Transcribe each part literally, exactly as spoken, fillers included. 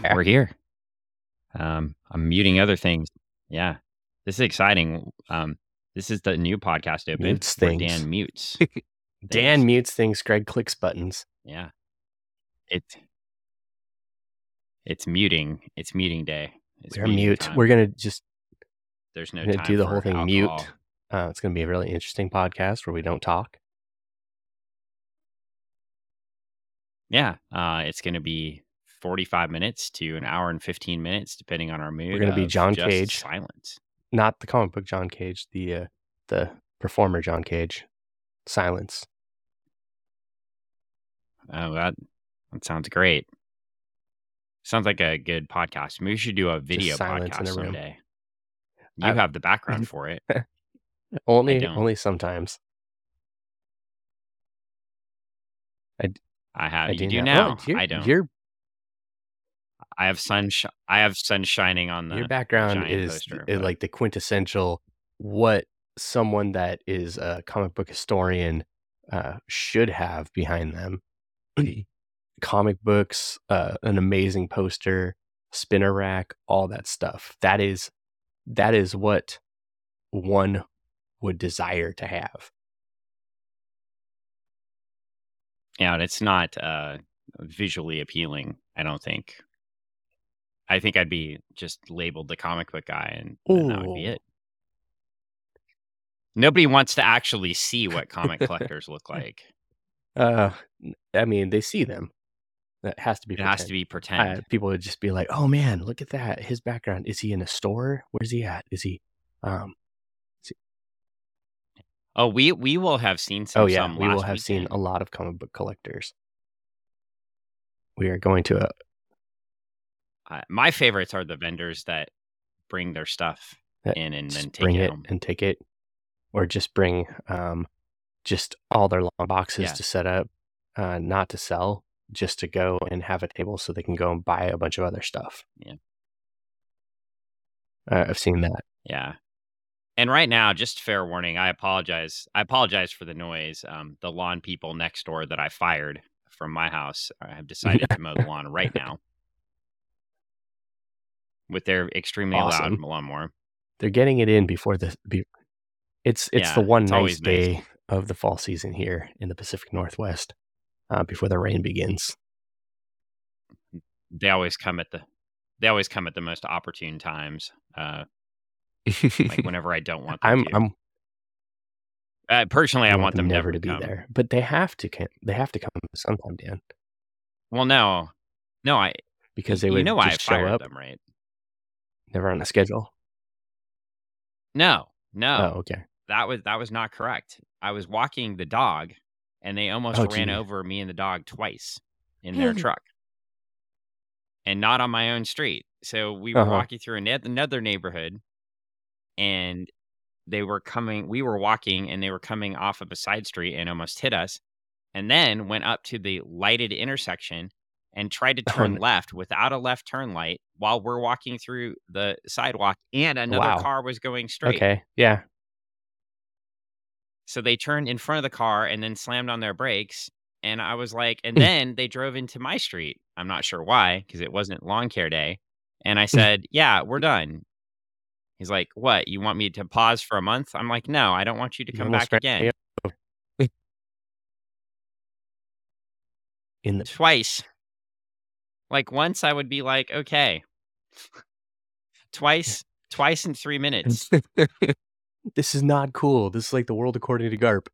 we're here. Um, I'm muting other things. Yeah, this is exciting. Um, this is the new podcast open Mutes where things. Dan mutes. Dan things. mutes things. Greg clicks buttons. Yeah, it's it's muting. It's muting day. It's We're muting mute. time. We're gonna just There's no we're gonna time do the for whole thing alcohol. mute. Uh, it's gonna be a really interesting podcast where we don't talk. Yeah, uh, it's gonna be forty-five minutes to an hour and fifteen minutes, depending on our mood. We're gonna be of John just Cage. silence. Not the comic book John Cage, the uh, the performer John Cage. Silence. Oh, that that sounds great. Sounds like a good podcast. Maybe we should do a video silence in podcast a room. someday. You I- have the background for it. I Only don't. only sometimes. I have. I you do do now. now. Oh, you're- I don't. Your I have sun. Sh- I have sun shining on the your the background giant is poster, is but- like the quintessential what someone that is a comic book historian uh, should have behind them. Comic books, uh, an amazing poster, spinner rack, all that stuff. That is that is what one would desire to have. Yeah, and it's not uh, visually appealing, I don't think. I think I'd be just labeled the comic book guy, and then that would be Ooh. it. Nobody wants to actually see what comic collectors look like. Uh, I mean, they see them. That has to be. It has to pretend. be pretend. Uh, people would just be like, "Oh man, look at that! His background. Is he in a store? Where's he at? Is he?" Um. Oh, we we will have seen some. Oh yeah, some we will last have seen weekend. a lot of comic book collectors. We are going to a. Uh, my favorites are the vendors that bring their stuff That in and then just take bring it it home. and take it, or just bring um, just all their long boxes Yeah. to set up, uh, not to sell, just to go and have a table so they can go and buy a bunch of other stuff. Yeah. Uh, I've seen that. Yeah. And right now, just fair warning, I apologize. I apologize for the noise. Um, the lawn people next door that I fired from my house uh, have decided to mow the lawn right now with their extremely Awesome. loud lawnmower. They're getting it in before the. Be, it's it's Yeah, the one it's nice always day nice. of the fall season here in the Pacific Northwest, uh, before the rain begins. They always come at the they always come at the most opportune times. Uh, like whenever I don't want them I'm to. I'm Uh, personally, I, I want them never never to be come. there, but they have to. Can they have to come sometime, Dan? Well, no, no, I Because they you would know why I just show fired up, them, right? never on a schedule. No, no, Oh, okay. that was that was not correct. I was walking the dog, and they almost Oh, ran gee. over me and the dog twice in their truck, and not on my own street. So we were Uh-huh. walking through an- another neighborhood, and they were coming. We were walking, and they were coming off of a side street and almost hit us, and then went up to the lighted intersection and tried to Oh, turn no. left without a left turn light while we're walking through the sidewalk, and another Wow. car was going straight. Okay. Yeah. So they turned in front of the car and then slammed on their brakes. And I was like, and then they drove into my street. I'm not sure why, because it wasn't lawn care day. And I said, yeah, we're done. He's like, what? You want me to pause for a month? I'm like, no, I don't want you to You come almost back ran me again. In the Twice. Like once I would be like, okay. Twice, twice in three minutes. This is not cool. This is like the world according to Garp.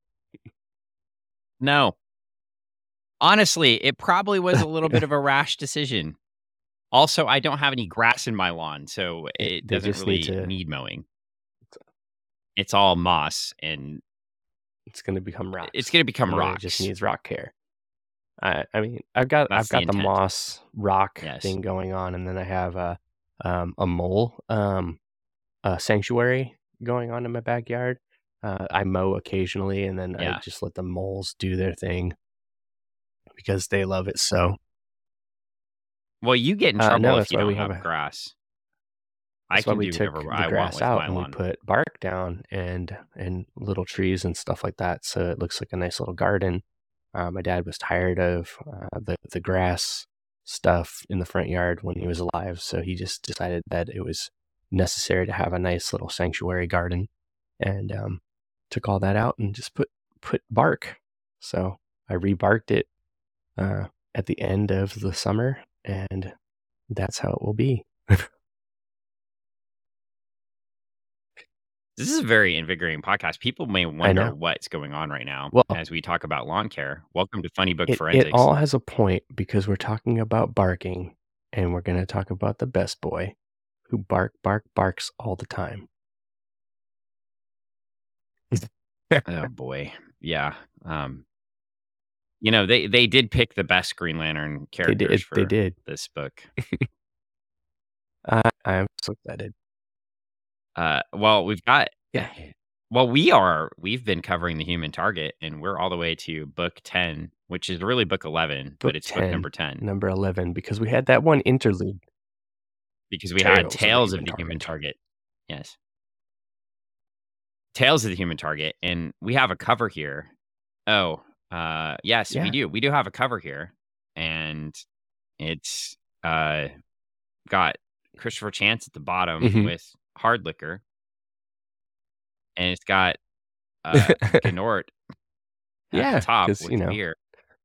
No. Honestly, it probably was a little bit of a rash decision. Also, I don't have any grass in my lawn, so it They doesn't just really need to- need mowing. It's all moss, and It's going to become rocks. it's going to become And then rocks. It just needs rock care. I I mean, I've got That's I've got the the, intent. moss rock Yes. thing going on, and then I have a um a mole um a sanctuary going on in my backyard. Uh, I mow occasionally, and then Yeah. I just let the moles do their thing because they love it so. Well, you get in Uh, trouble no, if that's you why don't we have have a- grass. I That's why can we do took whatever the I want grass with out my and we lawn. put bark down and and little trees and stuff like that, so it looks like a nice little garden. Uh, my dad was tired of uh, the the grass stuff in the front yard when he was alive. So he just decided that it was necessary to have a nice little sanctuary garden, and um, took all that out and just put put bark. So I rebarked it uh, at the end of the summer, and that's how it will be. This is a very invigorating podcast. People may I wonder know. what's going on right now Well, as we talk about lawn care. Welcome to Funny Book it it Forensics. all has a point because we're talking about barking, and we're going to talk about the best boy who bark, bark, barks all the time. Oh boy, yeah. Um, you know they they did pick the best Green Lantern They characters did. They for did. this book. I I'm so excited. Uh, well, we've got Yeah. well, we are we've been covering the Human Target, and we're all the way to book ten, which is really book eleven, Book but it's book ten, number ten number eleven, because we had that one interlude. because we had Tales of the Tales of Human the Human Target. Target. Yes. Tales of the Human Target, and we have a cover here. Oh, uh, yes, we Yeah. do. We do have a cover here, and it's uh got Christopher Chance at the bottom Mhm. with hard liquor, and it's got uh Gnort at the Yeah, top 'cause, with you the know beer.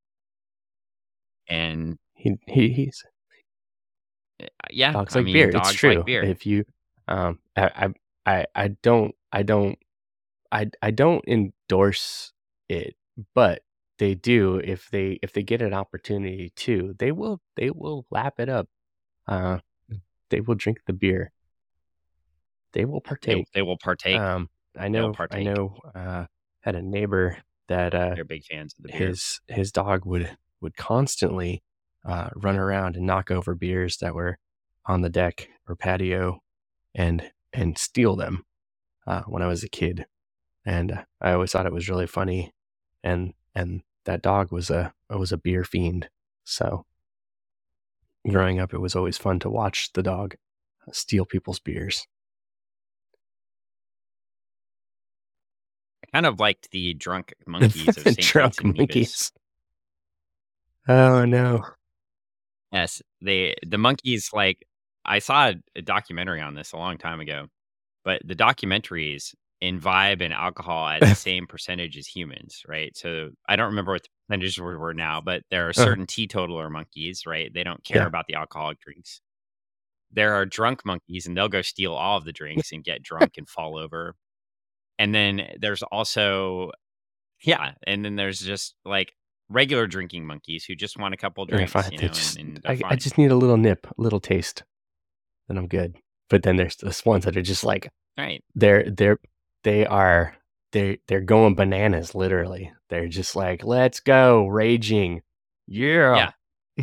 And he he he's uh, yeah, dogs I like mean, beer. It's dogs like true. beer. If you, um, I I I I don't I don't I I don't endorse it, but they do if they if they get an opportunity to, they will they will lap it up. Uh, they will drink the beer. They will They partake. they will partake. Um, I They'll know I partake. know, uh, had a neighbor that, uh, They're big fans of the beer. his his dog would would constantly, uh, run around and knock over beers that were on the deck or patio and and steal them, uh, when I was a kid, and uh, I always thought it was really funny, and and that dog was a was a beer fiend, so growing up, it was always fun to watch the dog steal people's beers. I kind of liked the drunk monkeys of The Saint Kitts drunk and Nevis. monkeys. Oh, no. Yes, they the monkeys, like I saw a a documentary on this a long time ago, but the documentaries imbibe in alcohol at the same percentage as humans, right? So, I don't remember what the percentages were were now, but there are Uh-huh. certain teetotaler monkeys, right? They don't care Yeah. about the alcoholic drinks. There are drunk monkeys, and they'll go steal all of the drinks and get drunk and fall over. And then there's also yeah, and then there's just, like, regular drinking monkeys who just want a couple They're drinks, fine. you They know, and just and they're I I fine. just need a little nip, a little taste, then I'm good. But then there's those ones that are just like Right. they're they're they are they're they're going bananas, literally. They're just like, "Let's go, raging. Yeah." Yeah.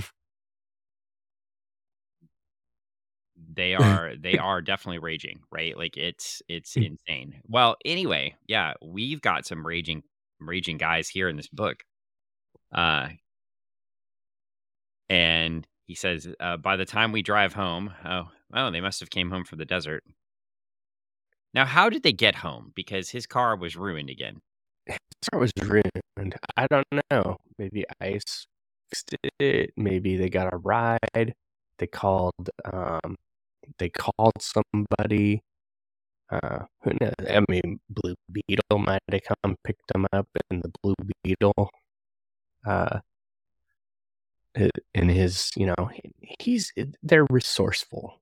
They are they are definitely raging, right? Like, it's it's Mm. insane. Well, anyway, yeah, we've got some raging raging guys here in this book. Uh and he says, uh, "By the time we drive home" oh, oh, they must have came home from the desert. Now, how did they get home? Because his car was ruined again. His car was ruined. I don't know. Maybe ice fixed it. Maybe they got a ride. They called, um, they called somebody. Uh, who knows? I mean, Blue Beetle might have come picked them up, and the Blue Beetle, uh, i- in his, you know, he- he's they're resourceful.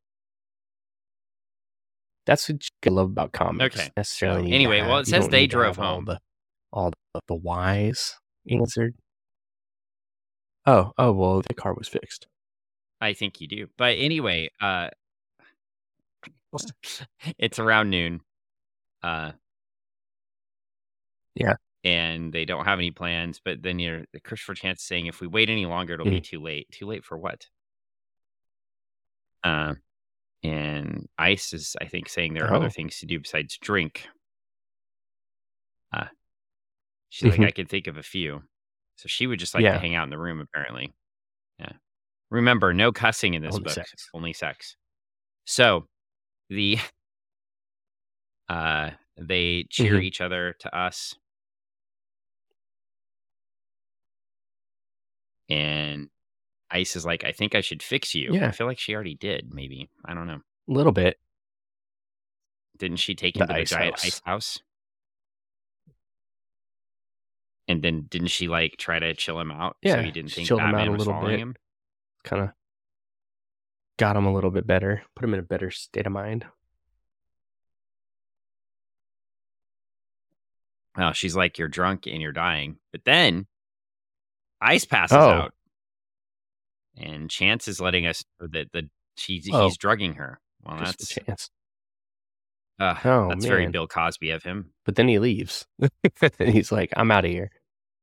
That's what you love about comics. Okay, Necessarily so, need to anyway, well, have. it You says don't they need to drove have all home. the all the, the whys answered. Oh, oh well, the car was fixed. I think you do. But anyway, uh it's around noon, uh Yeah. and they don't have any plans, but then you're Christopher Chance is saying, "If we wait any longer, it'll be Mm. too late." Too late for what? Uh, and Ice is, I think, saying there are other Oh. things to do besides drink. Uh, she's like, Mhm. "I can think of a few." So she would just like to Yeah. hang out in the room, apparently. Yeah. Remember, no cussing in this Only book, sex. only sex. So the uh they cheer Mhm. each other to us. And Ice is like, I think I should fix you. Yeah. I feel like she already did, maybe. I don't know. A little bit. Didn't she take him The to the ice giant house. ice house? And then didn't she, like, try to chill him out so Yeah, he didn't she think chilled him out Batman a was little following bit. him? Kinda got him a little bit better, put him in a better state of mind. Well, she's like, "You're drunk and you're dying." But then Ice passes Oh. out. And Chance is letting us know that the she's Oh. he's drugging her. Well, Christopher that's Chance. uh, Oh, that's very man. Bill Cosby of him. But then he leaves. And he's like, "I'm outta here."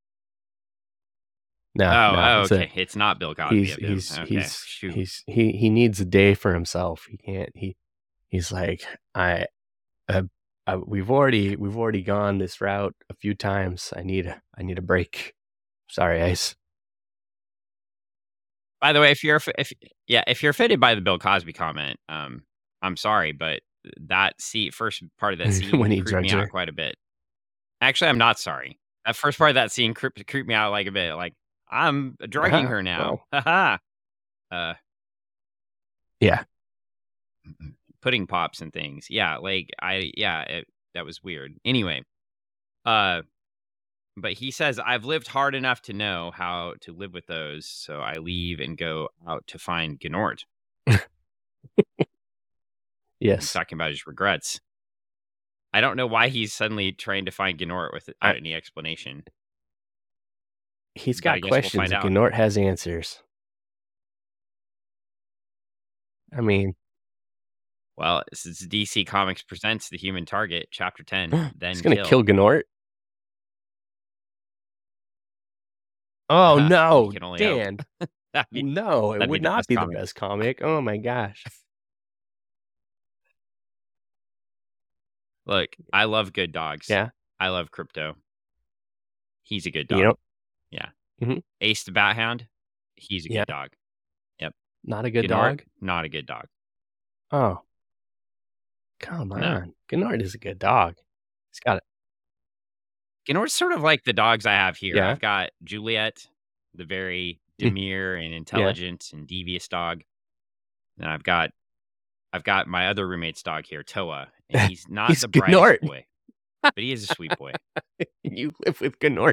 No, Oh, no, oh, it's a okay. It's not Bill Cosby he's of him. he's Okay, he's shoot. he's he he needs a day for himself. He can't he he's like, "I, uh, uh, we've already we've already gone this route a few times. I need a I need a break. Sorry, Ice." By the way, if you're f if yeah, if you're offended by the Bill Cosby comment, um, I'm sorry, but that scene first part of that scene When he creeped me drugs out her. quite a bit. Actually, I'm not sorry. That first part of that scene creeped creeped me out, like, a bit, like, "I'm drugging Uh-huh, her now. well Ha ha." Uh Yeah. pudding pops and things. Yeah, like, I yeah, it that was weird. Anyway, uh, but he says, "I've lived hard enough to know how to live with those, so I leave and go out to find Gnort." He's Yes. talking about his regrets. I don't know why he's suddenly trying to find Gnort without I any explanation. He's But I got guess we'll questions, find out. Gnort has answers. I mean Well, this is D C Comics presents The Human Target, Chapter ten, He's Then gonna Kill. kill Gnort? Oh, You no, can only hope. Dan. That'd be No, it that'd be would the not best be the comic. best comic. Oh my gosh. Look, I love good dogs. Yeah. I love Krypto. He's a good You dog. know Yeah. Mhm. Ace the Bat Hound, he's a Yeah. good dog. Yep. Not a good Gnort, dog? not a good dog. Oh. Come No. on. Gnort is a good dog. He's got it. Gnort's sort of like the dogs I have here. Yeah. I've got Juliet, the very Mm. demure and Yeah. intelligent and devious dog. And I've got I've got my other roommate's dog here, Toa, and he's not He's the brightest Gnort. boy, but he is a sweet boy. You live with Gnort.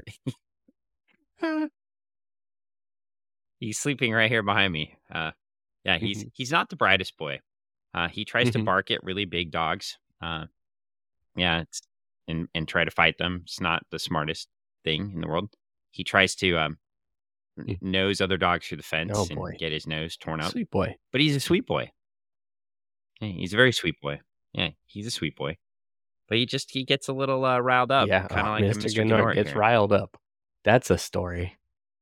He's sleeping right here behind me. Uh, yeah, he's Mhm. he's not the brightest boy. Uh, he tries to Mhm. bark at really big dogs. Uh, yeah, it's and and try to fight them. It's not the smartest thing in the world. He tries to um, n- Mm. nose other dogs through the Oh, fence and boy. get his nose torn up. Sweet boy. But he's a sweet boy. Yeah, he's a very sweet boy. Yeah, he's a sweet boy. But he just he gets a little uh, riled up, Yeah. kind of Oh, like a Mister Mister Gnort Gnort gets here. riled up. That's a story.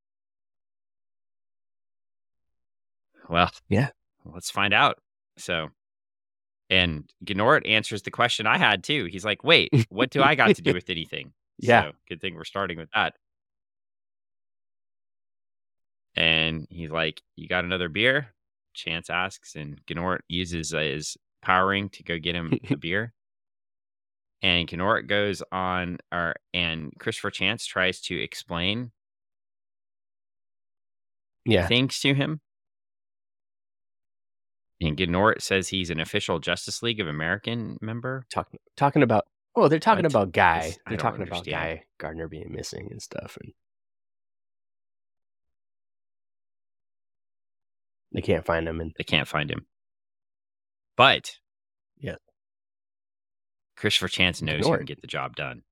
Well, Yeah. let's find out. So, and Gnort answers the question I had too. He's like, "Wait, what do I got to do with anything?" Yeah. So, good thing we're starting with that. And he's like, "You got another beer?" Chance asks, and Gnort uses uh, his power ring to go get him a beer. And Gnort goes on, or and Christopher Chance tries to explain Yeah. things to him. And Gnort says he's an official Justice League of American member. Talking talking about oh, they're talking What? about Guy. This- I They're don't talking about understand. Guy Gardner being missing and stuff, and they can't find him. And They can't find him. But yeah, Christopher Chance knows he Gnort. can get the job done.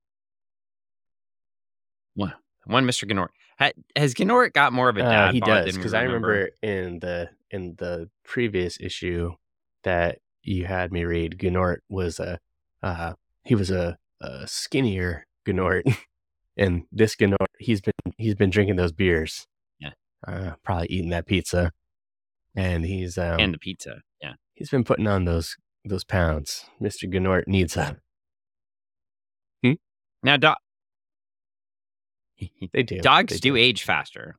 One, one Mister Gnort. Ha, has Gnort got more of a Uh, dad he bod does than we because I remember? remember in the in the previous issue that you had me read, Gnort was a uh, he was a, a skinnier Gnort, and this Gnort he's been he's been drinking those beers, Yeah. uh, probably eating that pizza, and he's um And the pizza. Yeah. he's been putting on those those pounds. Mister Gnort needs a Now, do- they do dogs they do age faster.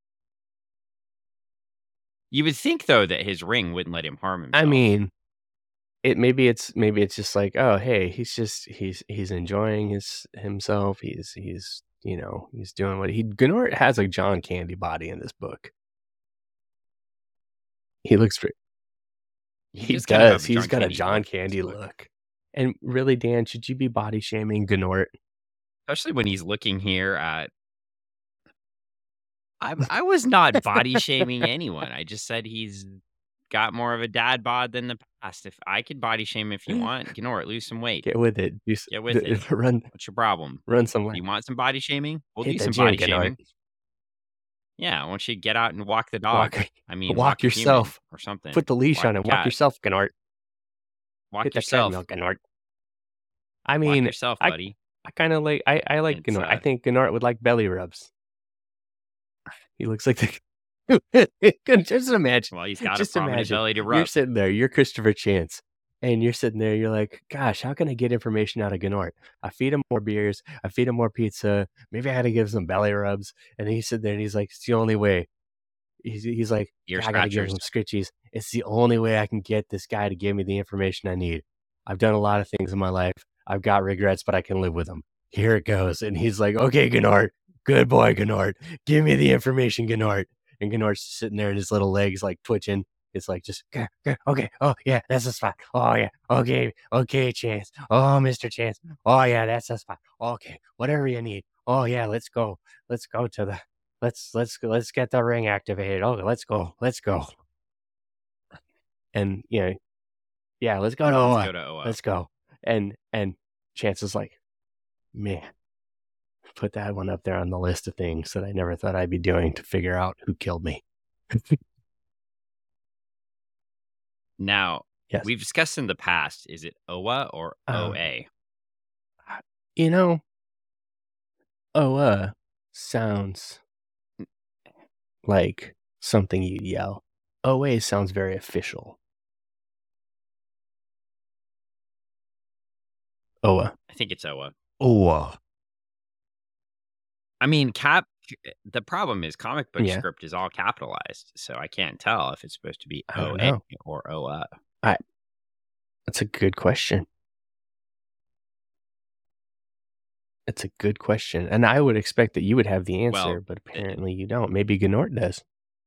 You would think, though, that his ring wouldn't let him harm himself. I mean, it maybe it's maybe it's just like, oh, hey, he's just he's he's enjoying his himself. He's he's you know he's doing what he Gnort has a John Candy body in this book. He looks pretty. He He just kind of have does. a He's John got a Candy John look. Candy look. look. And really, Dan, should you be body shaming Gnort? Especially when he's looking here at. I I was not body shaming anyone. I just said he's got more of a dad bod than the past. If I could body shame if you want, Gnort, lose some weight. Get with it. Do s- Get with d- it. Run, What's your problem? run somewhere. You want some body shaming? We'll Hit do the some gym, body Gnort. shaming. Yeah, I want you to get out and walk the dog. Walk, I mean, walk walk a human yourself. or something. Put the leash Walk on a and walk cat. yourself, Gnort. Walk Hit the yourself. treadmill, Gnort. I Walk mean, yourself, I, buddy. I kind of like. I, I like It's, Gnort. I uh, think Gnort would like belly rubs. He looks like the. Just imagine. Well, he's got Just a prominent imagine. belly to You're rub. sitting there. You're Christopher Chance, and you're sitting there. You're like, "Gosh, how can I get information out of Gnort? I feed him more beers. I feed him more pizza. Maybe I had to give him some belly rubs." And he's sitting there, and he's like, "It's the only way." He's, he's like, Ear "I gotta give him scratchers. some scritchies. It's the only way I can get this guy to give me the information I need. I've done a lot of things in my life. I've got regrets, but I can live with them. Here it goes." And he's like, "Okay, Gnort, good boy, Gnort. Give me the information, Gnort." And Gnort's sitting there and his little legs like twitching. It's like just okay, okay, okay. Oh yeah, that's the spot. Oh yeah, okay, okay, Chance. Oh, Mister Chance. Oh yeah, that's the spot. Okay, whatever you need. Oh yeah, let's go. Let's go to the. Let's let's go. Let's get the ring activated. Okay, let's go. Let's go. And you know, yeah, let's go to O A. Let's go to O A. Let's go. And and Chance is like, man, put that one up there on the list of things that I never thought I'd be doing to figure out who killed me. Now, Yes. we've discussed in the past, is it O A or Um, O A? You know, O A sounds like something you'd yell. O A sounds very official. O A. I think it's O A. O A. I mean, cap. The problem is comic book Yeah. script is all capitalized, so I can't tell if it's supposed to be I O don't A know. or O A. That's a good question. It's a good question. And I would expect that you would have the answer, Well, but it- apparently you don't. Maybe Gnort does.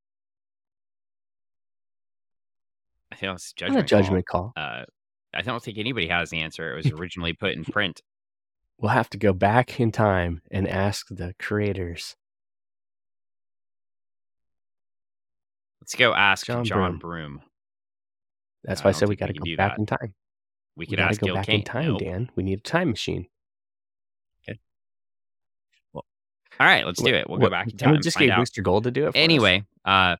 I think it's a Not a judgment, judgment call. call. Uh, I don't think anybody has the answer. It was originally put in print. We'll have to go back in time and ask the creators. Let's go ask John John, Broome. Broome. That's I why I don't said we think got we to can go do back that. in time. We We could got to ask go Gil back Kane. in time, Nope. Dan. We need a time machine. All right, let's do it. We'll go What- back in and time. we just find gave out. Mister Gold to do it for us. Anyway, uh,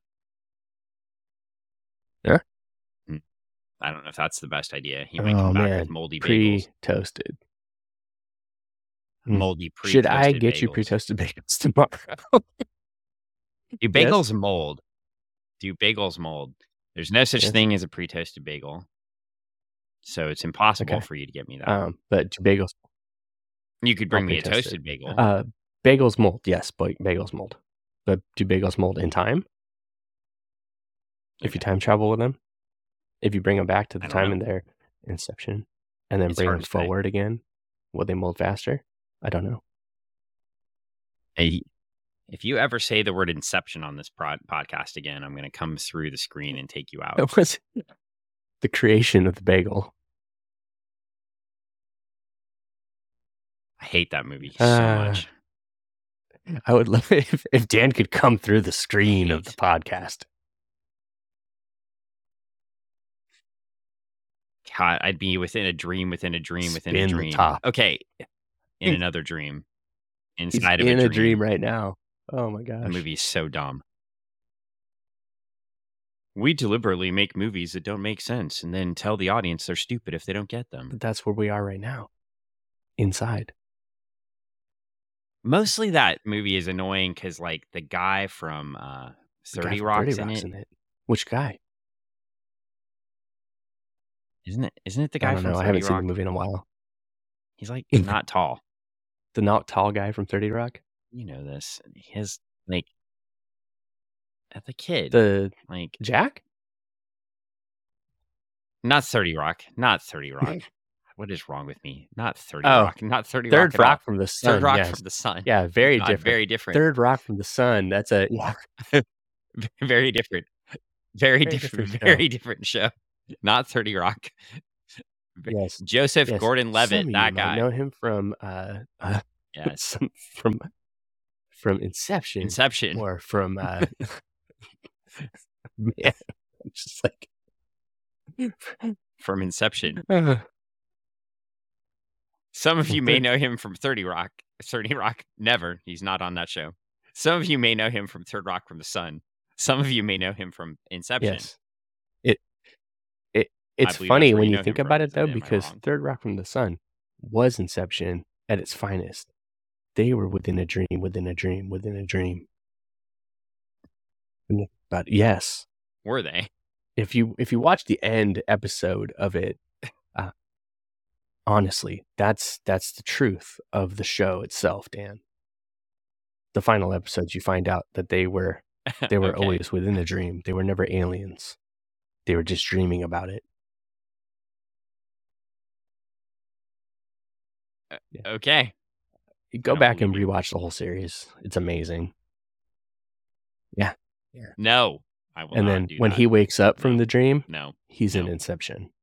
Yeah? Hmm. I don't know if that's the best idea. He might Oh, come back man. with moldy bagels. Pre-toasted. Hmm. Moldy pre Should I get you bagels. pre-toasted bagels tomorrow? Do bagels mold? Do bagels mold? There's no such Yes. thing as a pre-toasted bagel. So it's impossible Okay. for you to get me that. um, but do bagels you could bring I'll me a pre-toast toasted bagel. uh bagels mold? Yes, ba- bagels mold. But do bagels mold in time? If you Okay. time travel with them? If you bring them back to the I don't time know. in their inception and then It's bring hard them to say. forward again, will they mold faster? I don't know. Hey, if you ever say the word inception on this prod- podcast again, I'm going to come through the screen and take you out. It was the creation of the bagel. I hate that movie so Uh, much. I would love it if, if Dan could come through the screen of the Hate. podcast. God, I'd be within a dream, within a dream, within a Spin the dream. top. Okay, in another dream, He's inside of in a a dream. dream right now. Oh my gosh. The movie is so dumb. We deliberately make movies that don't make sense and then tell the audience they're stupid if they don't get them. But that's where we are right now. Inside. Mostly that movie is annoying because, like, the guy from uh, The guy thirty from Rock's thirty in Rock's it. in it. Which guy? Isn't it? Isn't it the I guy don't from know. I thirty haven't seen Rock? the movie in a while. He's like In- not tall. The not tall guy from thirty Rock? You know this. His like at the kid. The like Jack? not thirty Rock. Not thirty Rock. What is wrong with me? Not thirty Oh, Rock. Not thirty Third Rock. at all. Rock from the Sun. Third Rock yes. from the Sun. Yeah, very God, different. Very different. Third Rock from the Sun. That's a yeah. Very different. Very Very different, different show. very different show. Not thirty Rock. V Yes. Joseph Yes. Gordon-Levitt, Some of you that might guy. know him from, uh, uh, Yes. some from from Inception Inception. or from, uh man, I'm just like From Inception. Uh. Some of Well, you may third know him from thirty Rock. thirty Rock, never, he's not on that show. Some of you may know him from third Rock from the Sun. Some of you may know him from Inception. Yes. It it I it's believe that's funny where when you you know him think from. about it, Is though, am I because wrong? third Rock from the Sun was Inception at its finest. They were within a dream, within a dream, within a dream. Mm, but yes. Were they? If you if you watch the end episode of it, uh honestly, that's that's the truth of the show itself, Dan. The final episodes, you find out that they were they were Okay. always within a dream. They were never aliens. They were just dreaming about it. Uh, Yeah. okay. You I go don't back and believe you. rewatch the whole series. It's amazing. Yeah. Yeah. No, I will And not then do when that. he wakes up from No. the dream, No. he's in No. Inception.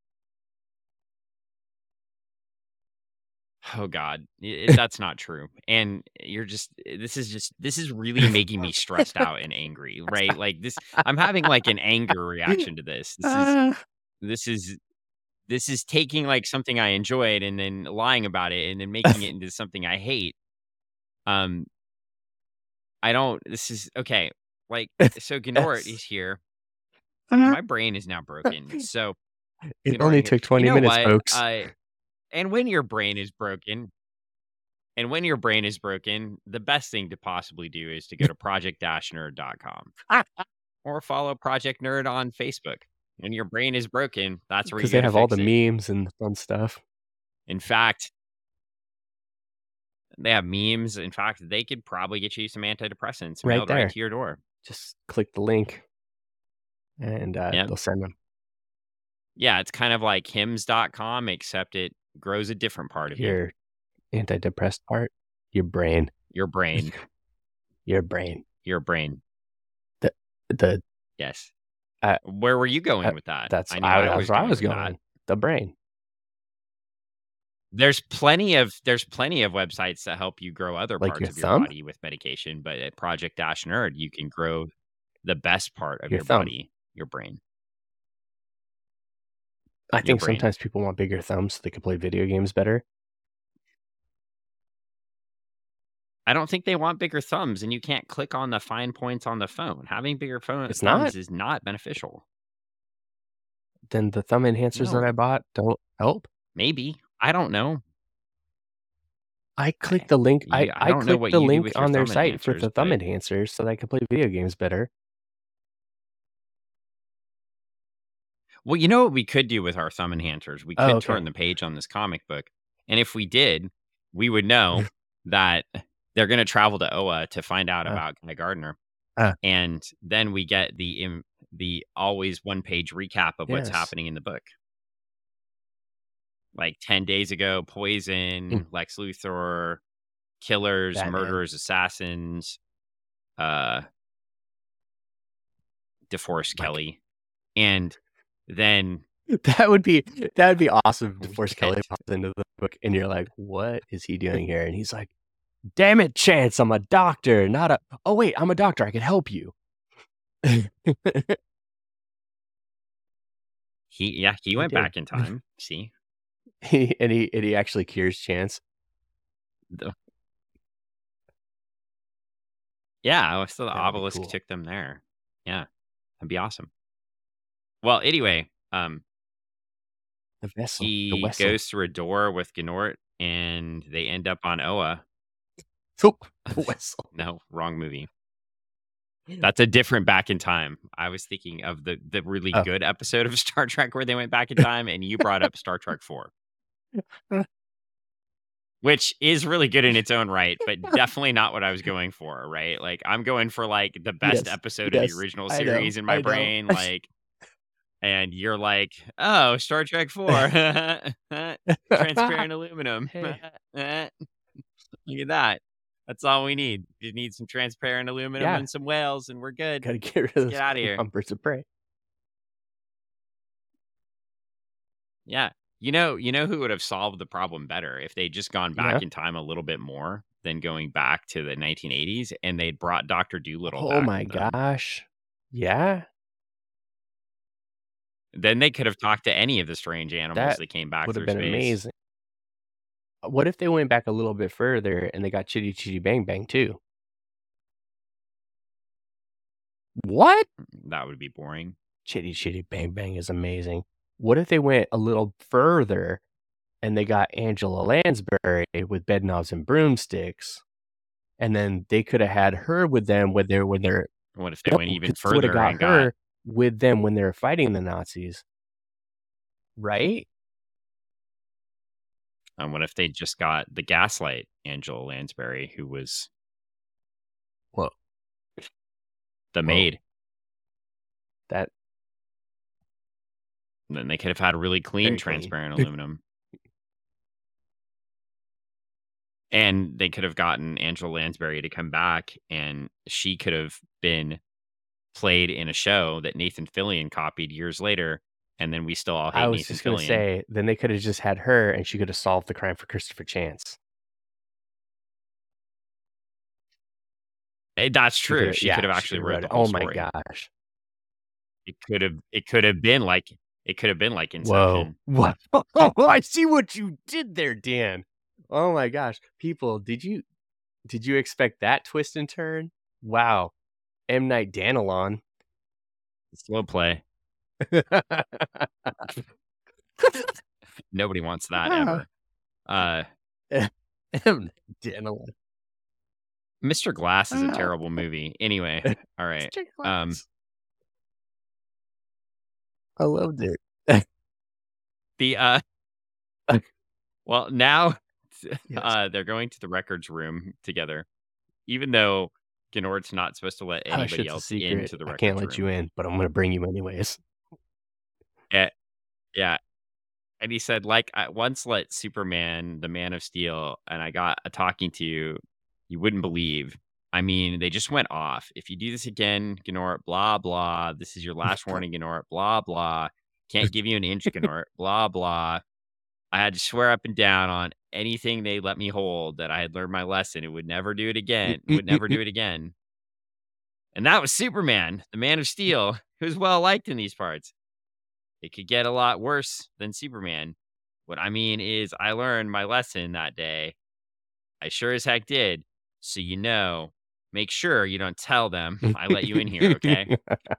Oh god. I I that's not true. And you're just this is just this is really making me stressed out and angry, right? Like, this I'm having, like, an anger reaction to this. This is Ah. this is this is taking, like, something I enjoyed and then lying about it and then making it into something I hate. Um I don't this is okay. Like, so Gnort Yes. is here. Uh-huh. My brain is now broken. So, It Gnort only here took you twenty know minutes, what? folks. I and when your brain is broken and when your brain is broken, the best thing to possibly do is to go to project dash nerd dot com or follow Project Nerd on Facebook. When your brain is broken, that's where you 'Cause go they to have all fix the it. memes and the fun stuff. In fact they have memes. In fact, they could probably get you some antidepressants Right mailed right there. to your door. Just click the link and, uh, Yep. they'll send them. Yeah, it's kind of like hims dot com, except it grows a different part of you. Your antidepressed part? Your brain. Your brain. Your brain. Your brain. The the Yes. Uh, Where were you going uh, with that? that's I knew I I that's was where I going was with going. that. The brain. There's plenty of there's plenty of websites that help you grow other Like parts your of your thumb? body with medication, but at Project Dash Nerd, you can grow the best part of Your your thumb. body, your brain. I Your think brain. sometimes people want bigger thumbs so they can play video games better. I don't think they want bigger thumbs, and you can't click on the fine points on the phone. Having bigger phone It's thumbs not? is not beneficial. Then the thumb enhancers that I No. bought don't help? Maybe. I don't know. I I clicked the link I you I I don't know clicked what the you do link with your on their thumb site for enhancers, the thumb but enhancers so that I could play video games better. Well, you know what we could do with our thumb enhancers? We Oh, could okay. turn the page on this comic book, and if we did, we would know that they're gonna travel to Oa to find out Uh. about Guy Gardner, Uh. and then we get the im the always one-page recap of what's Yes. happening in the book. Like, ten days ago, Poison, Mm. Lex Luthor, killers, Batman. murderers, assassins, uh DeForest Like Kelly, and then That would be that would be awesome if we DeForest Kelly get pops into the book and you're like, "What is he doing here?" And he's like, "Damn it, Chance, I'm a doctor, not a oh, wait, I'm a doctor, I can help you." He yeah, he He went did. back in time. See? He and he and he actually cures Chance. The Yeah, so the That would be obelisk cool. took them there. Yeah. That'd be awesome. Well, anyway, um The vessel. The he wessel. goes through a door with Gnort, and they end up on Oa. So the wessel. No, wrong movie. That's a different Back in Time. I was thinking of the the really Oh. good episode of Star Trek where they went back in time, and you brought up Star Trek four. Which is really good in its own right, but definitely not what I was going for, right? Like, I'm going for, like, the best Yes. episode of the Yes. original I know. series in my I know. brain, like and you're like, "Oh, Star Trek four. Transparent aluminum. Hey. Look at that." That's all we need. You need some transparent aluminum Yeah. and some whales, and we're good. Gotta get rid Let's of get those out of here. numbers of prey. Yeah. You know you know who would have solved the problem better if they'd just gone back Yeah. in time a little bit more than going back to the nineteen eighties, and they'd brought Doctor Dolittle Oh back my with them. gosh. Yeah. Then they could have talked to any of the strange animals That that came back would have through been space. amazing. Uh, What if they went back a little bit further and they got Chitty Chitty Bang Bang too? What? That would be boring. Chitty Chitty Bang Bang is amazing. What if they went a little further and they got Angela Lansbury with Bedknobs and Broomsticks, and then they could have had her with them when they're when they're What if they no, went even 'cause they would have further got and got her with them when they were fighting the Nazis. Right? and what if they just got the Gaslight Angela Lansbury, who was Whoa. the Whoa. maid? That And then they could have had really clean, Very clean. transparent aluminum. And they could have gotten Angela Lansbury to come back, and she could have been played in a show that Nathan Fillion copied years later, and then we still all I hate was Nathan just gonna Fillion. say, then they could have just had her and she could have solved the crime for Christopher Chance. Eh, that's She true. coulda She yeah, could have she actually coulda wrote wrote the it. whole Oh my story. gosh. It could have it could have been like it could have been like Whoa. Inception. What? Oh, I see what you did there, Dan. Oh my gosh. People, did you did you expect that twist and turn? Wow. M. Night Danilon. Slow play. Nobody wants that ever. Uh, M. Night Danilon. Mister Glass is a Ah. terrible movie. Anyway, all right. Mister Um, Glass. I loved it. the uh, well now, Yes. uh, they're going to the records room together, even though Gnort's not supposed to let Hush, anybody it's a else secret. into the I records can't let room. you in, but I'm gonna bring you anyways. Eh, yeah, and he said, like, I once let Superman, the Man of Steel, and I got a talking to you, you wouldn't believe. I mean, they just went off. If you do this again, Gnort, blah, blah. This is your last warning, Gnort, blah, blah. Can't give you an inch, Gnort, blah, blah. I had to swear up and down on anything they let me hold that I had learned my lesson. It would never do it again. Would never do it again. And that was Superman, the Man of Steel, who's well liked in these parts. It could get a lot worse than Superman. What I mean is, I learned my lesson that day. I sure as heck did. So, you know, make sure you don't tell them I let you in here, okay?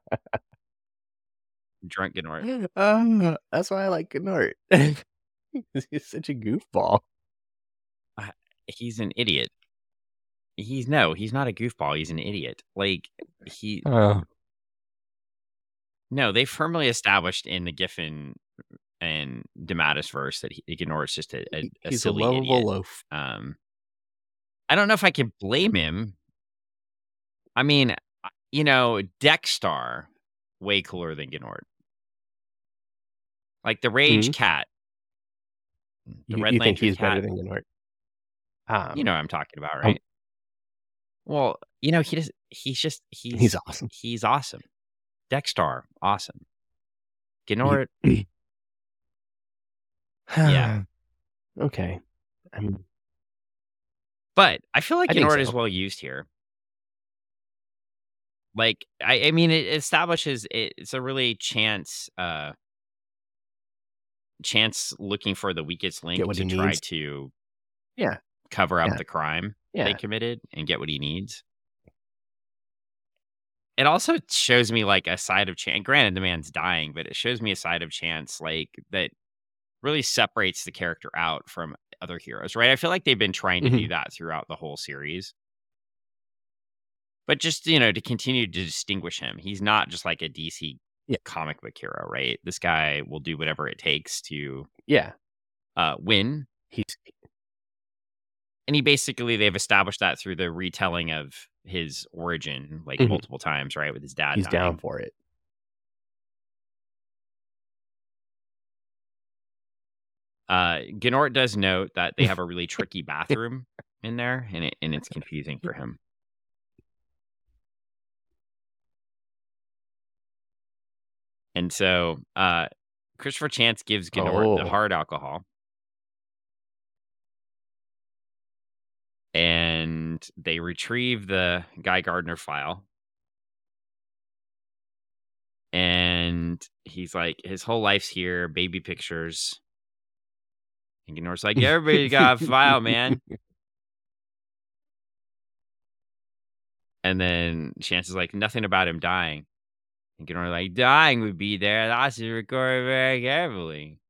Drunk Gnort. Uh, that's why I like Gnort. He's such a goofball. Uh, he's an idiot. He's no, he's not a goofball. He's an idiot. Like, he. Oh. No, they firmly established in the Giffen and DeMatteis verse that he, Gnort's just a, a, a He's a silly lovable idiot. loaf. Um, I don't know if I can blame him. I mean, you know, Dexstar, way cooler than Gnort. Like the Rage Mhm. Cat. The You, Red you think Lantern he's better Cat. than Gnort? Um, You know what I'm talking about, um, right? Well, you know, he does. He's just he's he's awesome. he's awesome. Dexstar, awesome. Gnort, yeah. Okay. I mean, But I feel like I think Gnort is so. well used here. Like, I, I mean, it establishes it, it's a really chance, uh, chance looking for the weakest link Get what to he try needs. to Yeah. cover up Yeah. the crime they Yeah. committed and get what he needs. It also shows me like a side of chance. Granted, the man's dying, but it shows me a side of chance like that really separates the character out from other heroes, right? I feel like they've been trying to do Mhm. that throughout the whole series. But just, you know, to continue to distinguish him, he's not just like a D C Yeah. comic book hero, right? This guy will do whatever it takes to Yeah. uh, win. He's And he basically, they've established that through the retelling of his origin, like Mhm. multiple times, right? With his dad he's dying. down for it. Uh, Gnort does note that they have a really tricky bathroom in there, and it and it's confusing for him. And so, uh, Christopher Chance gives Gnort the Oh. hard alcohol. And they retrieve the Guy Gardner file. And he's like, his whole life's here, baby pictures. And Gnort's like, everybody's got a file, man. And then Chance is like, nothing about him dying. And Gnort like, dying would be there. That's recorded very carefully.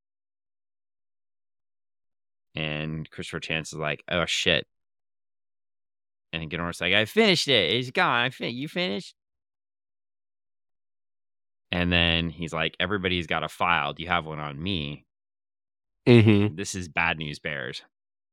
And Christopher Chance is like, oh shit. And Gnort's like, I finished it. It's gone. I fin- you finished? And then he's like, everybody's got a file. Do you have one on me? Mm-hmm. This is bad news bears.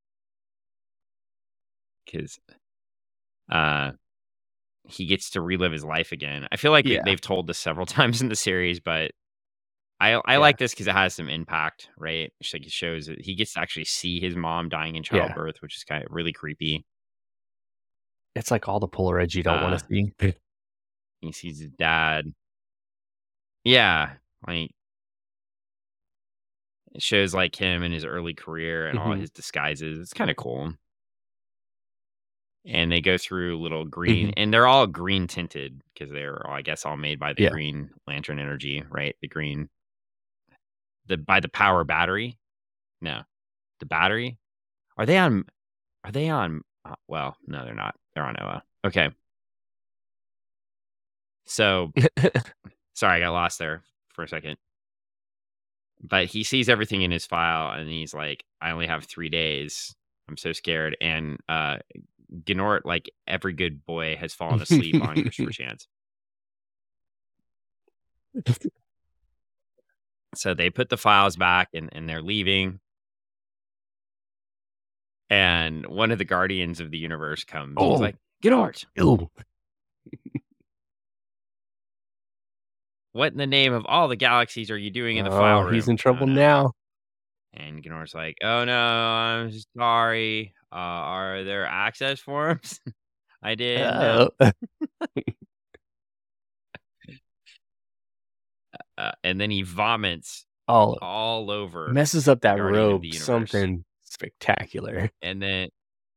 Because uh, he gets to relive his life again. I feel like Yeah. they've told this several times in the series, but I I Yeah. like this because it has some impact, right? It's like it shows that he gets to actually see his mom dying in Yeah. childbirth, which is kind of really creepy. It's like all the Polaroids you don't Uh, want to see. He sees his dad. Yeah, like it shows like him in his early career and all Mhm. his disguises. It's kind of cool. And they go through little green, Mhm. and they're all green tinted because they're, all, I guess, all made by the Yeah. Green Lantern energy, right? The green, the by the power battery. No, the battery. Are they on? Are they on? Uh, well, no, they're not. They're on Oa. Okay. So sorry, I got lost there for a second. But he sees everything in his file, and he's like, "I only have three days. I'm so scared." And uh, Gnort, like every good boy, has fallen asleep on Christopher Chance. So they put the files back, and, and they're leaving. And one of the Guardians of the Universe comes. He's Oh. like, Gnort, Ooh. what in the name of all the galaxies are you doing in the file Oh, room? he's in trouble Oh, no. now. And Gnort's like, oh no, I'm sorry. Uh, are there access forms? I didn't know. Oh. Uh, and then he vomits All all over messes up the that Guardian of robe the Universe. something spectacular. And then,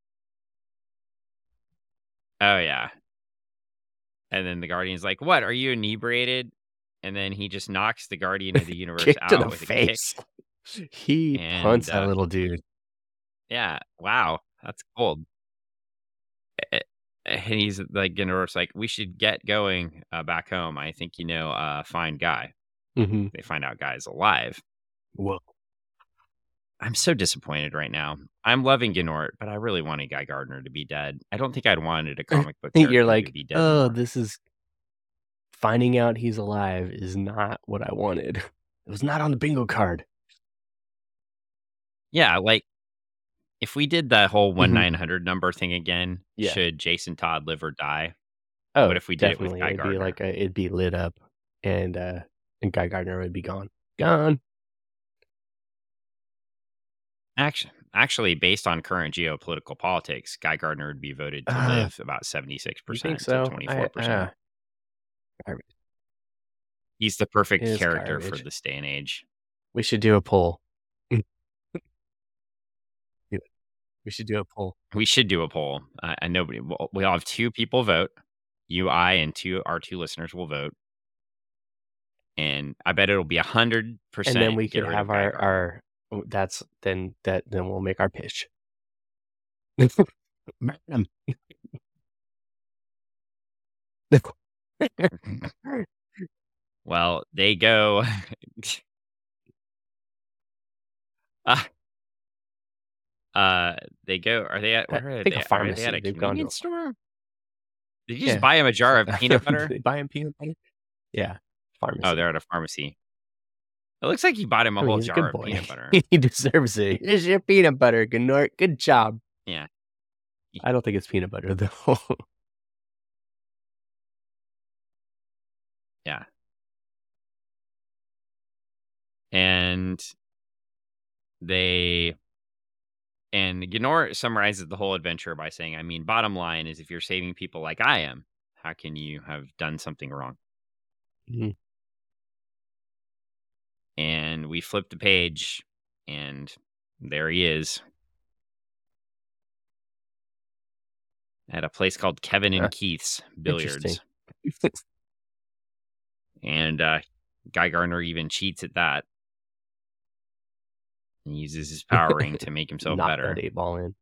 oh yeah. And then the Guardian's like, what? Are you inebriated? And then he just knocks the Guardian of the Universe Kick to out the with face. a kick. He And, punts that uh, little dude. Yeah. Wow. That's cold. A- And he's like, Gnort's like, we should get going uh, back home. I think you know, uh, find Guy. Mm-hmm. They find out Guy's alive. Whoa. I'm so disappointed right now. I'm loving Gnort, but I really wanted Guy Gardner to be dead. I don't think I'd wanted a comic book character You're to like, be dead oh, more. this is finding out he's alive is not what I wanted. It was not on the bingo card. Yeah, like if we did that whole one Mhm. nine hundred number thing again, Yeah. should Jason Todd live or die? Oh, What if we did it with definitely. Guy It'd be Gardner? like a, it'd be lit up, and uh, and Guy Gardner would be gone, gone. Actually, actually, based on current geopolitical politics, Guy Gardner would be voted to Uh, live about seventy-six You think percent to so? I, twenty-four percent. uh, garbage. He's the perfect It is character for garbage. this day and age. We should do a poll. We should do a poll. We should do a poll. Uh, and nobody, we'll, we'll have two people vote. You, I, and two our two listeners will vote. And I bet it'll be a hundred And percent. then we get could rid have of Guy our Gardner. our. oh, That's then that then we'll make our pitch. Madam. Well, they go. uh, uh, they go. Are they at? I Where are think they? a Are they pharmacy. at a They've gone to convenience a store? Did you just yeah. buy him a jar of peanut butter? They buy him peanut butter. Yeah, pharmacy. Oh, they're at a pharmacy. It looks like he bought him a I mean, whole he's a jar good of boy. peanut butter. He deserves it. Here's your peanut butter, Gnort. Good job. Yeah. I don't think it's peanut butter though. Yeah. And they And Gnort summarizes the whole adventure by saying, I mean, bottom line is if you're saving people like I am, how can you have done something wrong? Mhm. And we flip the page, and there he is at a place called Kevin Uh, and Keith's interesting. Billiards. And uh, Guy Gardner even cheats at that. He uses his power ring to make himself Knock that better. eight ball in.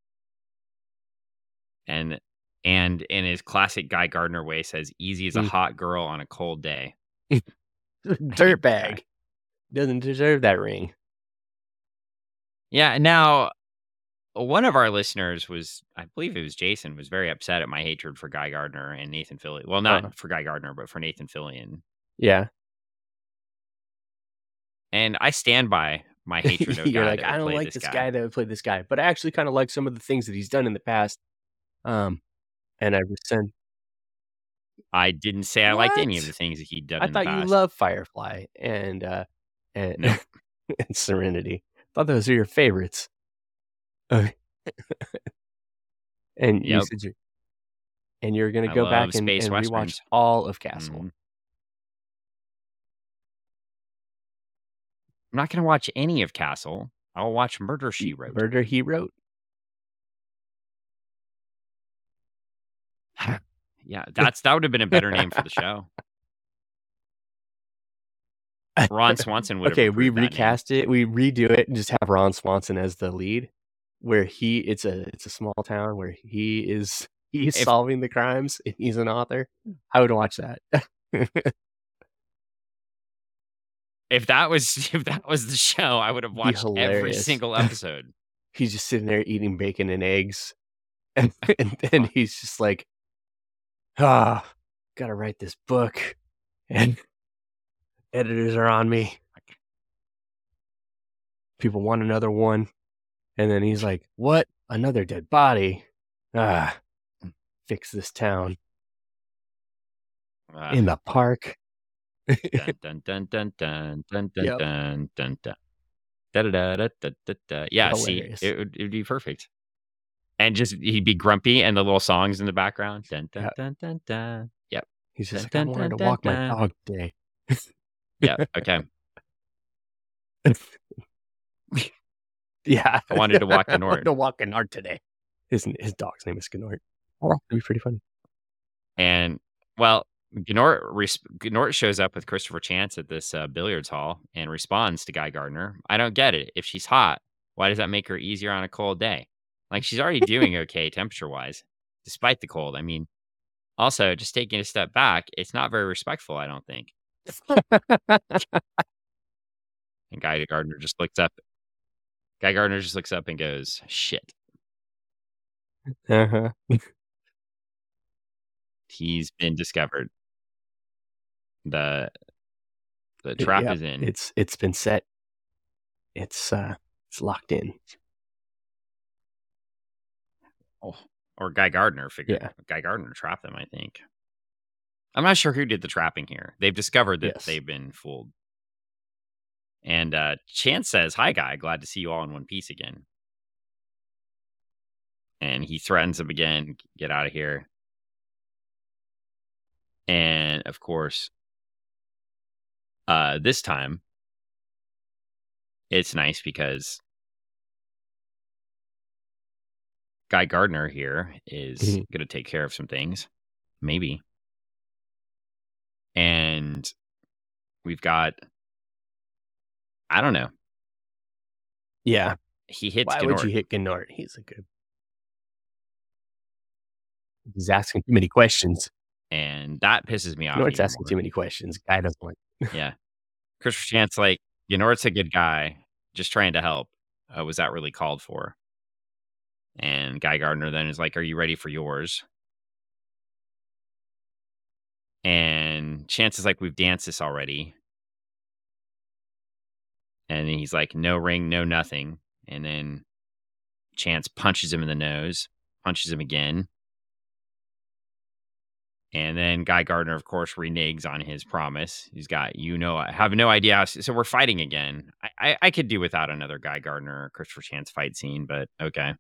And and in his classic Guy Gardner way says, easy as a Mm. hot girl on a cold day. Dirtbag. Doesn't deserve that ring. Yeah, now one of our listeners was, I believe it was Jason, was very upset at my hatred for Guy Gardner and Nathan Fillion. Well, not Uh-huh. for Guy Gardner, but for Nathan Fillion. Yeah. And I stand by my hatred of a You're guy like, that I would don't play like this this guy. guy that would play this guy, but I actually kind of like some of the things that he's done in the past. Um, and I rescind. I didn't say I liked any of What? the things that he'd done I in the thought you past. loved Firefly and uh, and, Nope. and Serenity. Thought those are your favorites. Uh, and you Yep. said you and you're gonna I go love back and, space and rewatch westerns. all of Castle. Mhm. I'm not going to watch any of Castle. I'll watch Murder, She Wrote. Murder, He Wrote. Yeah, that's that would have been a better name for the show. Ron Swanson would have Okay, we approved that name. recast it. We redo it and just have Ron Swanson as the lead, where he it's a it's a small town where he is he's If- solving the crimes and he's an author. I would watch that. If that was if that was the show, I would have watched every hilarious. single episode. He's just sitting there eating bacon and eggs, and and then he's just like, ah, gotta write this book, and editors are on me. People want another one, and then he's like, what? Another dead body? Ah, fix this town Uh, in the park. dun dun dun dun dun dun dun Yep. dun dun dun. Da, da, da, da, da, da, da. Yeah, see, Hilarious. it would it'd be perfect. And just he'd be grumpy and the little songs in the background. Dun dun Yep. dun dun dun. Yep. He's just Dun, like, I dun, wanted to dun, walk dun, my dun. dog today. Yep. Okay. Yeah. I wanted to walk I Gnort. wanted to walk Gnort today. His his dog's name is Gnort. Oh, that'd be pretty funny. And well, Gnort, res- Gnort shows up with Christopher Chance at this uh, billiards hall and responds to Guy Gardner. I don't get it. If she's hot, why does that make her easier on a cold day? Like she's already doing okay temperature wise, despite the cold. I mean, also just taking a step back, it's not very respectful. I don't think. And Guy Gardner just looks up. Guy Gardner just looks up and goes, "Shit." Uh-huh. He's been discovered. The the trap Yep. is in. It's it's been set. It's uh it's locked in. Oh, or Guy Gardner figured. Yeah. Guy Gardner trapped them, I think. I'm not sure who did the trapping here. They've discovered that Yes. they've been fooled. And uh, Chance says, "Hi, Guy. Glad to see you all in one piece again." And he threatens them again, "Get out of here." And of course, uh, this time, it's nice because Guy Gardner here is Mhm. going to take care of some things. Maybe. And we've got, I don't know. Yeah. He hits Why would Gnort. you hit Gnort? He's a good. He's asking too many questions. And that pisses me off. Gnort's even asking more. too many questions. Guy doesn't like. Yeah. Christopher Chance, like, Gnort's a good guy, just trying to help. Uh, was that really called for? And Guy Gardner then is like, "Are you ready for yours?" And Chance is like, "We've danced this already." And he's like, "No ring, no nothing." And then Chance punches him in the nose, punches him again. And then Guy Gardner, of course, reneges on his promise. He's got, you know, I have no idea. How, so we're fighting again. I, I, I could do without another Guy Gardner or Christopher Chance fight scene, but okay.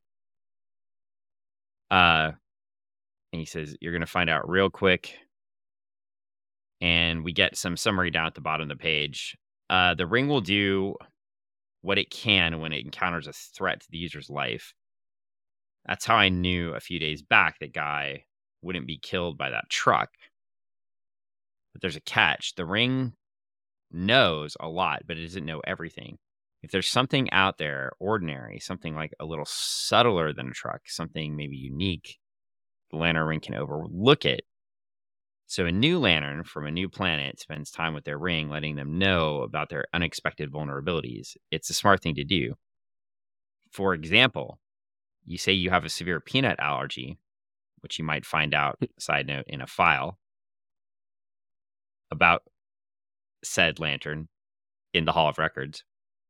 Uh, and he says, you're going to find out real quick. And we get some summary down at the bottom of the page. Uh, the ring will do what it can when it encounters a threat to the user's life. That's how I knew a few days back that Guy wouldn't be killed by that truck. But there's a catch. The ring knows a lot, but it doesn't know everything. If there's something out there ordinary, something like a little subtler than a truck, something maybe unique, the Lantern ring can overlook it. So a new Lantern from a new planet spends time with their ring, letting them know about their unexpected vulnerabilities. It's a smart thing to do. For example, you say you have a severe peanut allergy, which you might find out, side note, in a file about said Lantern in the Hall of Records.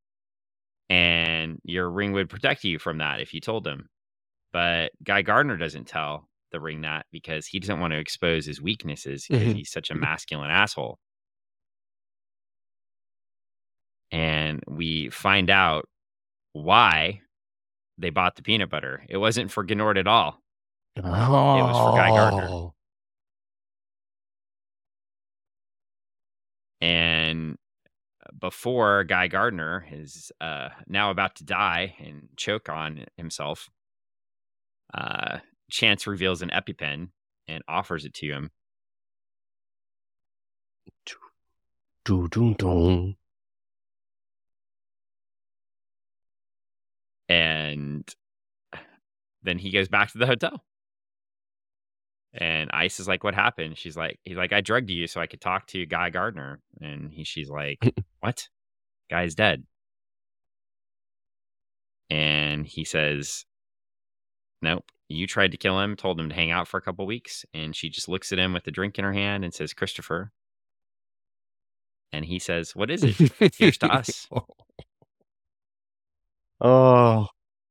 And your ring would protect you from that if you told them. But Guy Gardner doesn't tell the ring that because he doesn't want to expose his weaknesses because Mhm. he's such a masculine asshole. And we find out why they bought the peanut butter. It wasn't for Gnord at all. Oh. It was for Guy Gardner. And before Guy Gardner is uh, now about to die and choke on himself, uh, Chance reveals an EpiPen and offers it to him. Doo, doo, doo. And then he goes back to the hotel. And Ice is like, what happened? She's like, he's like, I drugged you so I could talk to Guy Gardner. And he, she's like, what? Guy's dead. And he says, nope, you tried to kill him, told him to hang out for a couple weeks. And she just looks at him with the drink in her hand and says, Christopher. And he says, what is it? Here's to us. Oh.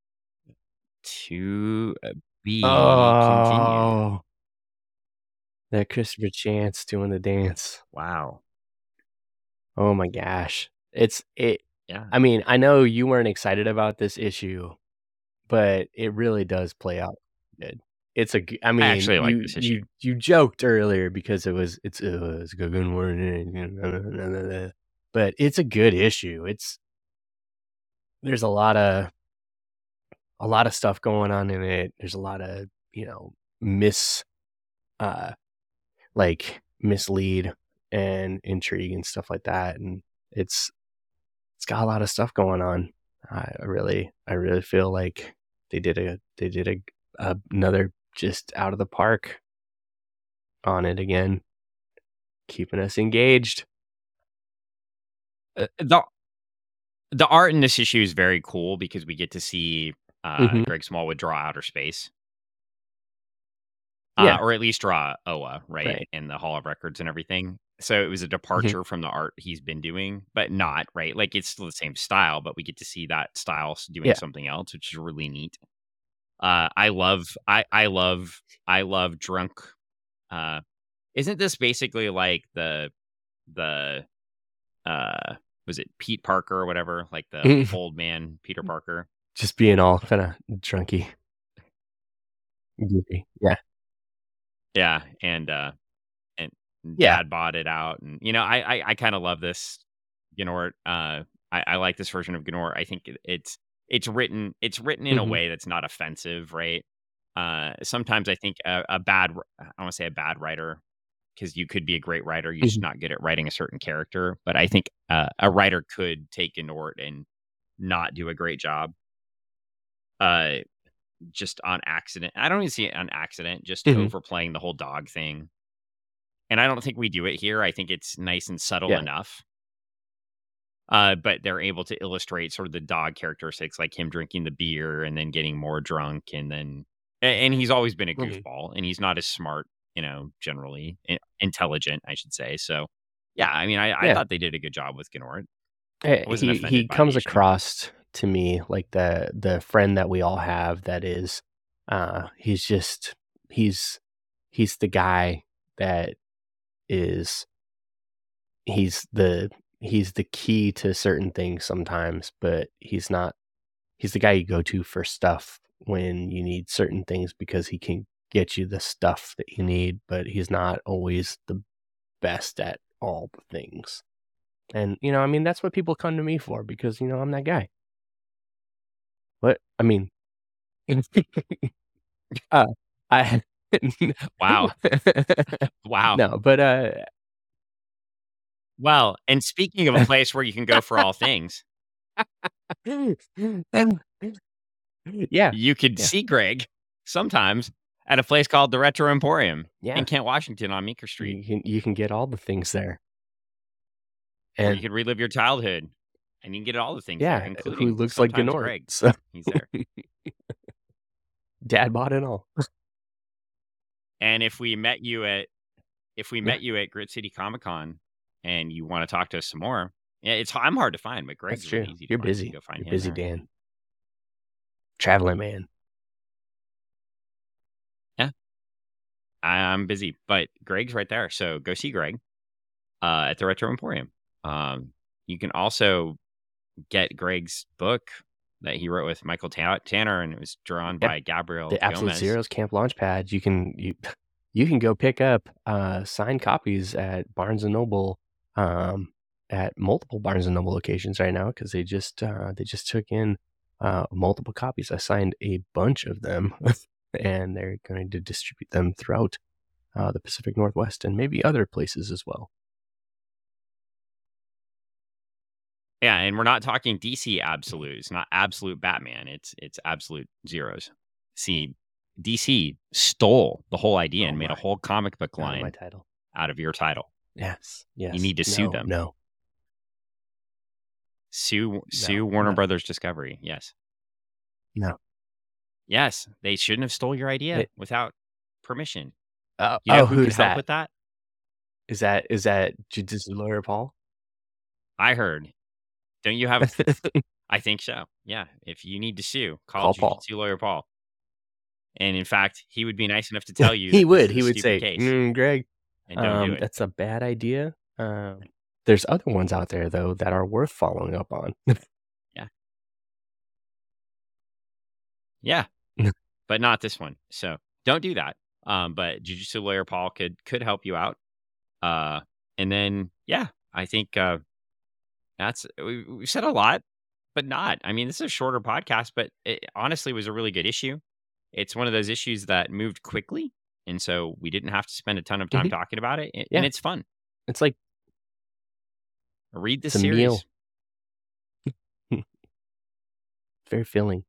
To be Oh. continued. That Christopher Chance doing the dance. Wow. Oh my gosh. It's it. Yeah. I mean, I know you weren't excited about this issue, but it really does play out good. It's a. g- I mean, actually like you this issue. you you joked earlier because it was it's uh, it's a good one, but it's a good issue. It's there's a lot of a lot of stuff going on in it. There's a lot of you know miss, uh, like mislead and intrigue and stuff like that, and it's it's got a lot of stuff going on. I really I really feel like they did a they did a, a another just out of the park on it again, keeping us engaged. Uh, the the art in this issue is very cool because we get to see uh, Mhm. Greg Smallwood draw outer space. Yeah. Uh, or at least draw Oa, right? Right. In the Hall of Records and everything. So it was a departure from the art he's been doing, but not, right? Like it's still the same style, but we get to see that style s- doing Yeah. something else, which is really neat. Uh, I love, I, I love, I love drunk. Uh, isn't this basically like the, the, uh, was it Pete Parker or whatever? Like the old man Peter Parker. Just being all kind of drunky. Goofy. Yeah. Yeah, and uh, and Yeah. Dad bought it out, and you know, I I, I kind of love this Gnort. Uh, I, I like this version of Gnort. I think it, it's it's written it's written in a Mhm. way that's not offensive, right? Uh, sometimes I think a, a bad I don't want to say a bad writer because you could be a great writer, you're just Mhm. not good at writing a certain character. But I think uh, a writer could take Gnort and not do a great job. Uh, just on accident. I don't even see it on accident, just Mhm. overplaying the whole dog thing. And I don't think we do it here. I think it's nice and subtle Yeah. enough. Uh, but they're able to illustrate sort of the dog characteristics, like him drinking the beer and then getting more drunk, and then a- and he's always been a Mhm. goofball, and he's not as smart, you know, generally I- intelligent, I should say. So, yeah, I mean, I, I Yeah. thought they did a good job with Gnort. Eh, I wasn't he offended he by comes the issue. across to me like the the friend that we all have that is uh he's just he's he's the guy that is he's the he's the key to certain things sometimes, but he's not he's the guy you go to for stuff when you need certain things because he can get you the stuff that you need, but he's not always the best at all the things. And, you know, I mean, that's what people come to me for because, you know, I'm that guy. What? I mean, uh, I, Wow. Wow. no, but, uh, Well, and speaking of a place where you can go for all things, yeah, you could yeah, see Greg sometimes at a place called the Retro Emporium yeah. in Kent, Washington on Meeker Street, You can, you can get all the things there. where you And could relive your childhood, and you can get all the things there, yeah, who including looks like sometimes Gnort. Greg. So He's there. dad bought it all. And if we met you at if we Yeah. met you at Grit City Comic Con and you want to talk to us some more, yeah, it's I'm hard to find, but That's Greg's true. really easy to You're find. You busy. can go find You're him busy, there. Dan. Traveling man. Yeah. I, I'm busy, but Greg's right there. So go see Greg uh, at the Retro Emporium. Um, you can also get Greg's book that he wrote with Michael Ta- Tanner, and it was drawn Yep. by Gabriel The Absolute Gomez. Zeros Camp Launchpad. You can you you can go pick up uh, signed copies at Barnes and Noble, um, at multiple Barnes and Noble locations right now because they just uh, they just took in uh, multiple copies. I signed a bunch of them, and they're going to distribute them throughout uh, the Pacific Northwest and maybe other places as well. Yeah, and we're not talking D C absolutes, not absolute Batman. It's it's absolute zeros. See, D C stole the whole idea Oh and made a my. whole comic book Not my line title. out of your title. Yes, yes. You need to sue No, them. No, Sue sue No, Warner no. Brothers Discovery. Yes. no. Yes, they shouldn't have stole your idea It- without permission. Uh, You know oh, who could who's help that? with that? Is that is that Jujitsu Lawyer Paul? I heard. Don't you have? I think so. Yeah. If you need to sue, call, Call Paul. Jiu-Jitsu Lawyer Paul. And in fact, he would be nice enough to tell you he that would. this is He a would stupid say, case mm, "Greg, and don't do um, it. that's a bad idea." Um, there's other ones out there though that are worth following up on. Yeah. But not this one. So don't do that. Um, but Jiu-Jitsu Lawyer Paul could could help you out. Uh, and then yeah, I think uh, that's we, we said a lot, but not. I mean, this is a shorter podcast, but it honestly was a really good issue. It's one of those issues that moved quickly, and so we didn't have to spend a ton of time Mhm. talking about it. And, Yeah. and it's fun. It's like Read the it's a series. meal. Very filling.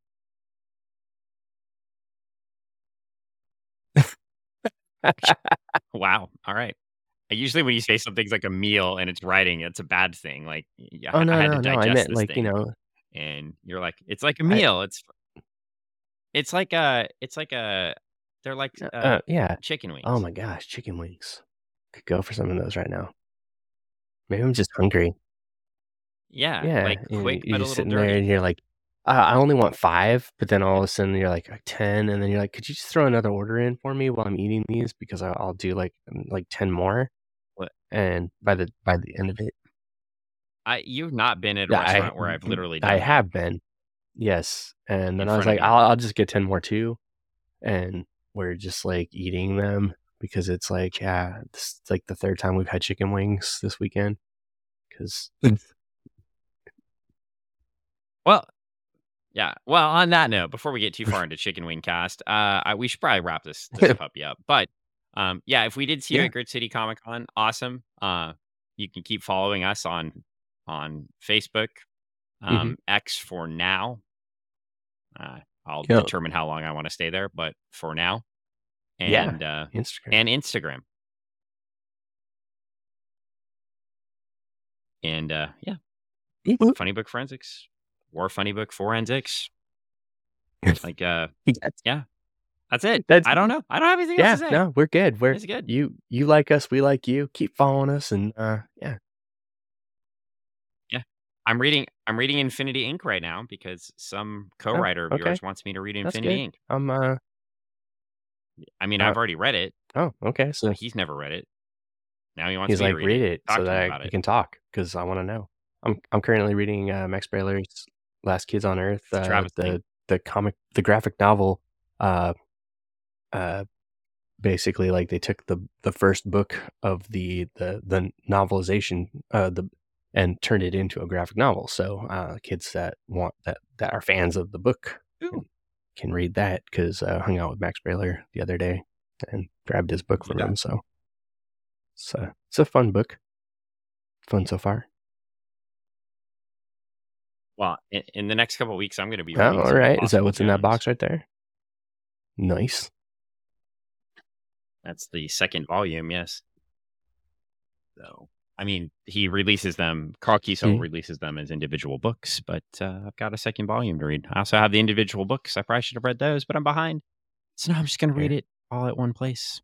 Wow. All right. Usually, when you say something's like a meal and it's writing, it's a bad thing. Like, yeah, Oh no, I had no, to no! digest I meant this like thing. you know. And you're like, it's like a I- meal. It's it's like a it's like a they're like Uh, uh, uh, yeah. chicken wings. Oh my gosh, chicken wings! Could go for some of those right now. Maybe I'm just hungry. Yeah, Yeah, like and quick you're but a just little sitting there dirty. and you're like, uh, I only want five, but then all of a sudden you're like, "Uh, ten, and then you're like, could you just throw another order in for me while I'm eating these because I- I'll do like um, like ten more, What? and by the by the end of it, I you've not been at a yeah, I restaurant where I've literally done I that. have been, yes, and then In I was front of like, you. I'll I'll just get ten more too, and we're just like eating them because it's like, yeah, this is like the third time we've had chicken wings this weekend because Well, yeah. Well, on that note, before we get too far into Chicken Wing Cast, uh, I, we should probably wrap this this puppy up. But um, yeah, if we did see you Yeah. at Grit City Comic Con, awesome. Uh, you can keep following us on on Facebook, um, X for now. Uh, I'll Yeah. determine how long I want to stay there, but for now, Yeah. and uh, Instagram. and Instagram, and uh, yeah, Mhm. Funny Book Forensics, War Funny Book Forensics. Like, uh, Yes. yeah, that's it. That's- I don't know. I don't have anything Yeah, else to say. no, we're good. We're It's good. you you like us, we like you. Keep following us, and uh, yeah, I'm reading. I'm reading Infinity Inc right now because some co-writer of Oh, okay. yours wants me to read That's Infinity good. Inc. I'm uh, I mean, Uh, I've already read it, Oh, okay. So He's never read it. Now he wants he's me to like, read it. read it Talk so to him that I, about we it. can talk because I want to know. I'm I'm currently reading uh, Max Brailer's Last Kids on Earth, It's a uh, Travis thing. the the comic, the graphic novel. Uh, uh, basically, like they took the the first book of the the the novelization, uh, the and turned it into a graphic novel. So uh, kids that want that that are fans of the book Ooh, can, can read that because uh, I hung out with Max Brailer the other day and grabbed his book from yeah. him. So it's a, it's a fun book. Fun so far. Well, in, in the next couple of weeks, I'm going to be Oh, reading all some right. Is that Impossible what's in that Jones. box right there? Nice. That's the second volume, yes. So, I mean, he releases them. Carl Kiesel Mm. releases them as individual books, but uh, I've got a second volume to read. I also have the individual books. I probably should have read those, but I'm behind. So now I'm just going to read Here, it all at one place.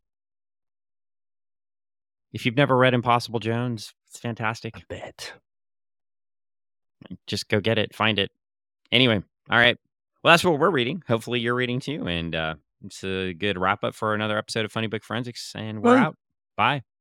If you've never read Impossible Jones, it's I fantastic. bet. Just go get it, find it. Anyway, all right. Well, that's what we're reading. Hopefully, you're reading too. And uh, it's a good wrap up for another episode of Funny Book Forensics. And we're Bye. out. Bye.